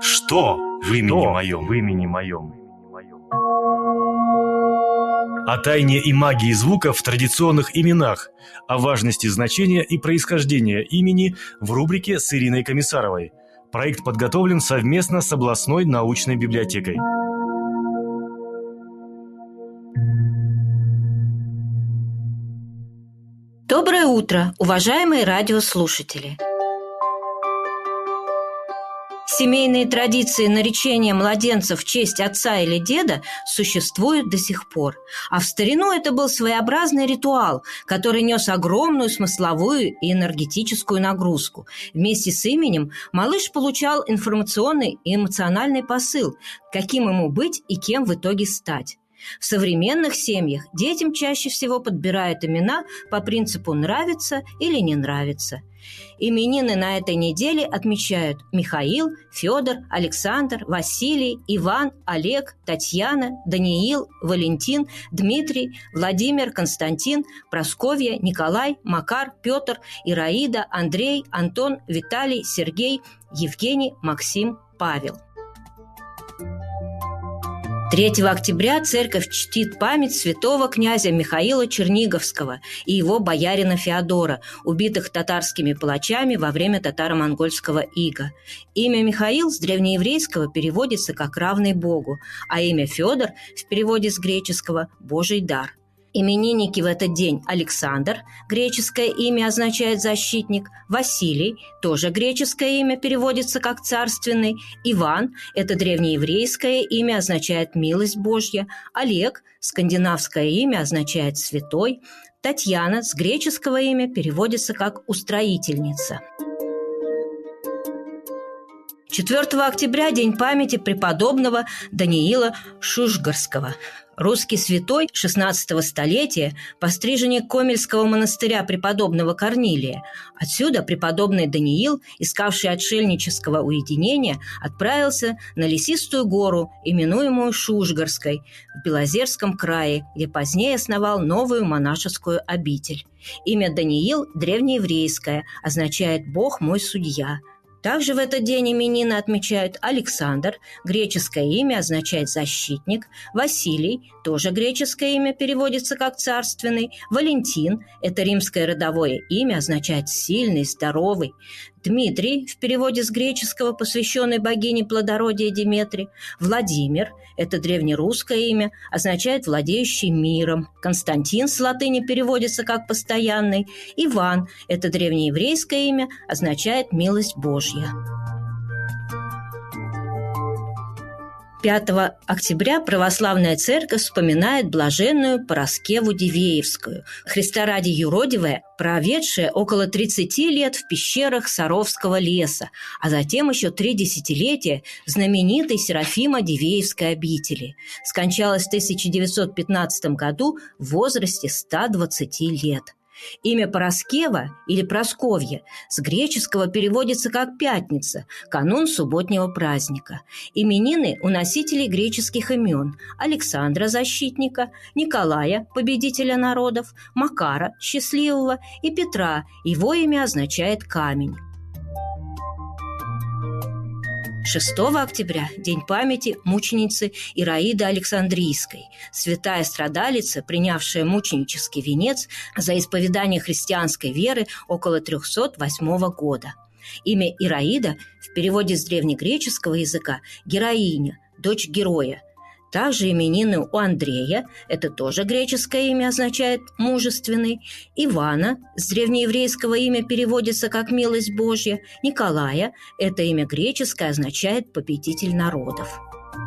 Что в имени моем? О тайне и магии звука в традиционных именах, о важности значения и происхождения имени в рубрике с Ириной Комиссаровой. Проект подготовлен совместно с областной научной библиотекой. Доброе утро, уважаемые радиослушатели! Семейные традиции наречения младенцев в честь отца или деда существуют до сих пор. А в старину это был своеобразный ритуал, который нес огромную смысловую и энергетическую нагрузку. Вместе с именем малыш получал информационный и эмоциональный посыл, каким ему быть и кем в итоге стать. В современных семьях детям чаще всего подбирают имена по принципу «нравится» или «не нравится». Именины на этой неделе отмечают Михаил, Федор, Александр, Василий, Иван, Олег, Татьяна, Даниил, Валентин, Дмитрий, Владимир, Константин, Прасковья, Николай, Макар, Петр, Ираида, Андрей, Антон, Виталий, Сергей, Евгений, Максим, Павел. 3 октября церковь чтит память святого князя Михаила Черниговского и его боярина Феодора, убитых татарскими палачами во время татаро-монгольского ига. Имя Михаил с древнееврейского переводится как «равный Богу», а имя Федор в переводе с греческого «Божий дар». Именинники в этот день: Александр, греческое имя означает «защитник», Василий, тоже греческое имя, переводится как «царственный», Иван, это древнееврейское имя, означает «милость Божья», Олег, скандинавское имя, означает «святой», Татьяна, с греческого имя, переводится как «устроительница». 4 октября – День памяти преподобного Даниила Шушгарского. Русский святой XVI столетия, постриженник Комельского монастыря преподобного Корнилия. Отсюда преподобный Даниил, искавший отшельнического уединения, отправился на лесистую гору, именуемую Шушгарской, в Белозерском крае, где позднее основал новую монашескую обитель. Имя Даниил древнееврейское, означает «Бог мой судья». Также в этот день именины отмечают Александр, греческое имя означает «защитник», Василий, тоже греческое имя, переводится как «царственный», Валентин, это римское родовое имя, означает «сильный», «здоровый», Дмитрий, в переводе с греческого, посвященный богине плодородия Деметре, Владимир, это древнерусское имя, означает «владеющий миром», Константин с латыни переводится как «постоянный», Иван, это древнееврейское имя, означает «милость Божья». 5 октября православная церковь вспоминает блаженную Параскеву Дивеевскую, Христа ради юродивая, проведшая около 30 лет в пещерах Саровского леса, а затем еще 3 десятилетия в знаменитой Серафимо-Дивеевской обители. Скончалась в 1915 году в возрасте 120 лет. Имя Параскева или Прасковья с греческого переводится как «пятница», канун субботнего праздника. Именины у носителей греческих имен: Александра, защитника, Николая, победителя народов, Макара, счастливого, и Петра, его имя означает «камень». 6 октября – День памяти мученицы Ираиды Александрийской, святая страдалица, принявшая мученический венец за исповедание христианской веры около 308 года. Имя Ираида в переводе с древнегреческого языка – героиня, дочь героя. Также именины у Андрея, это тоже греческое имя, означает «мужественный», Ивана, с древнееврейского имя переводится как «милость Божья», Николая, это имя греческое, означает «победитель народов».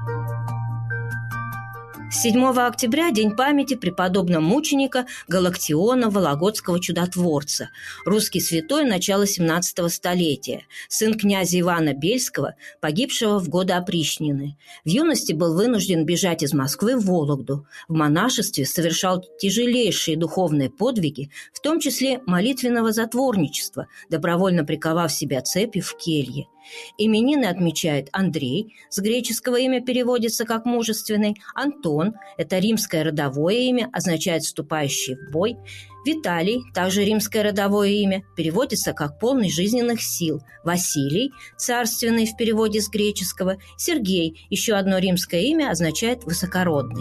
7 октября – День памяти преподобного мученика Галактиона Вологодского чудотворца, русский святой начала 17 столетия, сын князя Ивана Бельского, погибшего в годы опричнины. В юности был вынужден бежать из Москвы в Вологду. В монашестве совершал тяжелейшие духовные подвиги, в том числе молитвенного затворничества, добровольно приковав себя цепью в келье. Именины отмечает Андрей, с греческого имя переводится как «мужественный», Антон – это римское родовое имя, означает «вступающий в бой», Виталий, также римское родовое имя, переводится как «полный жизненных сил», Василий – царственный в переводе с греческого, Сергей – еще одно римское имя, означает «высокородный».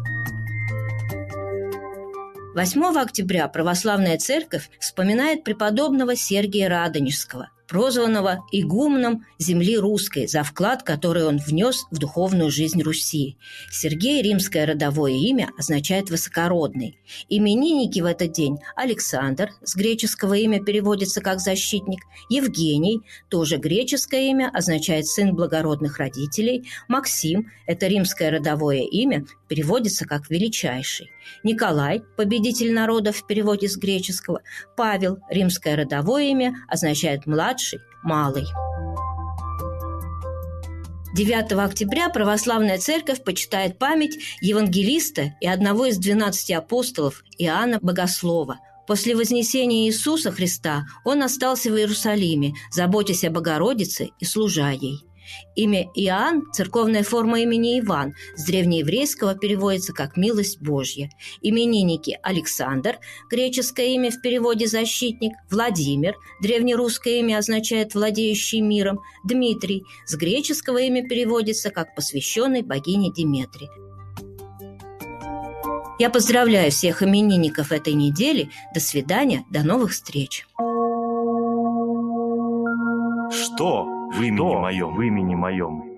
8 октября православная церковь вспоминает преподобного Сергия Радонежского, прозванного игуменом земли русской за вклад, который он внес в духовную жизнь Руси. Сергей, римское родовое имя, означает «высокородный». Именинники в этот день: Александр, с греческого имя переводится как «защитник», Евгений, тоже греческое имя, означает «сын благородных родителей», Максим, это римское родовое имя, переводится как «величайший», Николай, победитель народов в переводе с греческого, Павел, римское родовое имя, означает «младший», «малый». 9 октября православная церковь почитает память евангелиста и одного из 12 апостолов Иоанна Богослова. После вознесения Иисуса Христа он остался в Иерусалиме, заботясь о Богородице и служа ей. Имя Иоанн – церковная форма имени Иван, с древнееврейского переводится как «милость Божья». Именинники: Александр, греческое имя в переводе «защитник», Владимир, древнерусское имя означает «владеющий миром», Дмитрий, с греческого имя переводится как «посвященный богине Деметре». Я поздравляю всех именинников этой недели. До свидания, до новых встреч. Что в имени моем?